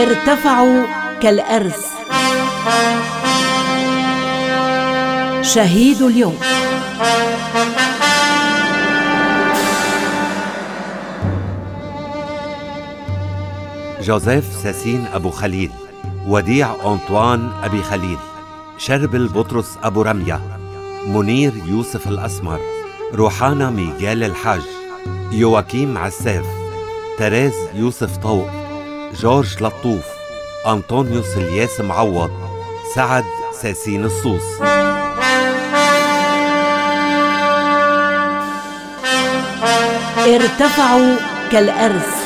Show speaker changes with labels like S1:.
S1: ارتفعوا كالأرز. شهيد اليوم.
S2: جوزيف ساسين أبو خليل، وديع أنطوان أبي خليل، شربل بطرس أبو رمية، منير يوسف الأسمر، روحانا ميغال الحاج، يواكيم عساف، تريز يوسف طوق، جورج لطوف، أنطونيوس الياس معوض، سعد ساسين الصوص.
S1: ارتفعوا كالأرز.